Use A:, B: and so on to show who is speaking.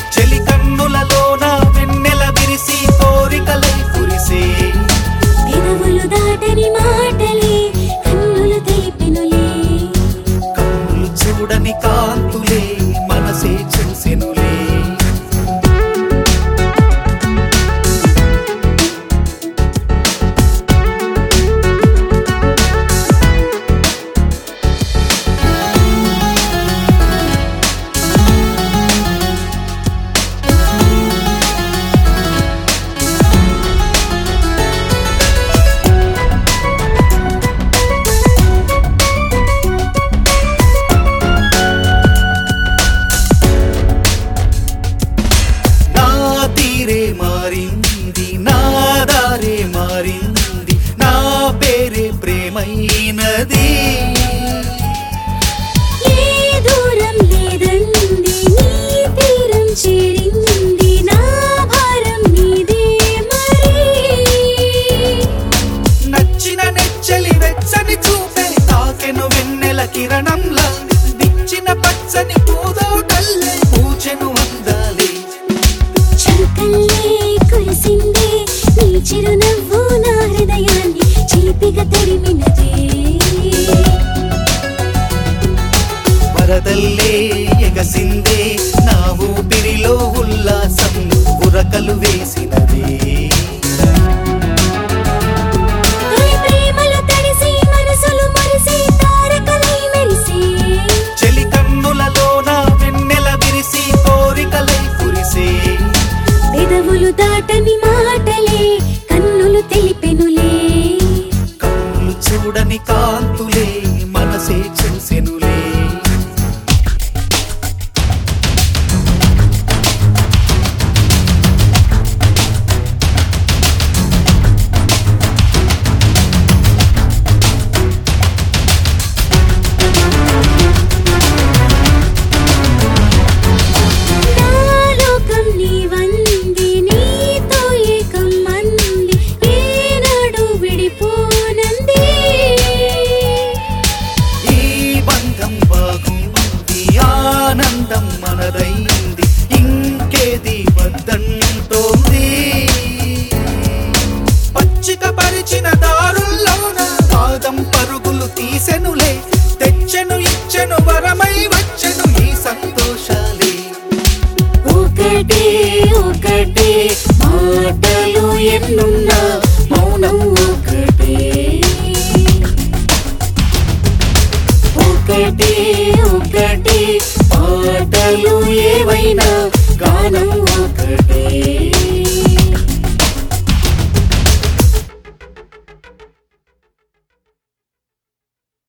A: చెలి కన్నులలోన వెన్నెల విరిసి కోరికలై కురిసే
B: పెదవులు దాటని మాటలే కన్నులు తెలిపెనులే
A: కన్నులు చూడని కాంతులే మనసే చూసెనులే మారింది నా దారే మారింది నా పేరే ప్రేమైనది
B: ఏ దూరం లేదండి నీ తీరం చేరింది నా భారం నీదే మరి
A: నచ్చిన నెచ్చలి వెచ్చని చూపే తాకెను వెన్నెల కిరణంలా దిచ్చిన పచ్చని పూదోటల్లే పూచెను అందాలి
B: చుక్కల్లే కురిసిందే నీ చిరునవ్వు నా హృదయాన్ని చిలిపిగా తరిమినదే
A: వరదల్లే ఎగసిందే నా ఊపిరిలో ఉల్లాసం ఉరకలు వేసినదే
B: ప్రేమలు తడిసి మనసులు మరిసి తారకలై మెరిసి
A: చెలి కన్నులలోన వెన్నెల విరిసి కోరికలై కురిసే
B: పెదవులు దాటని మాటలే కన్నులు తెలిపెనులే
A: కన్నులు చూడని కాంతులే మనసే చూసెనులే
B: నా లోకం నీవంది నీతో ఏకం మంది ఏనాడు విడిపోనంది
A: ఈ బంధం బాగుంది ఆనందం మనదైంది ఇంకేది వద్దంటోంది పచ్చిక పరిచిన దారుల్లోన పాదం పరుగులు తీసెనులే తెచ్చెను ఇచ్చెను వరమై వచ్చెను ఈ సంతోషాలే
B: ఒకటే ఒకటే మాటలు ఎన్నున్నా మౌనం ఒకటే ఒకటే ఒకటే మాటలు ఏవైనా గానం ఒకటే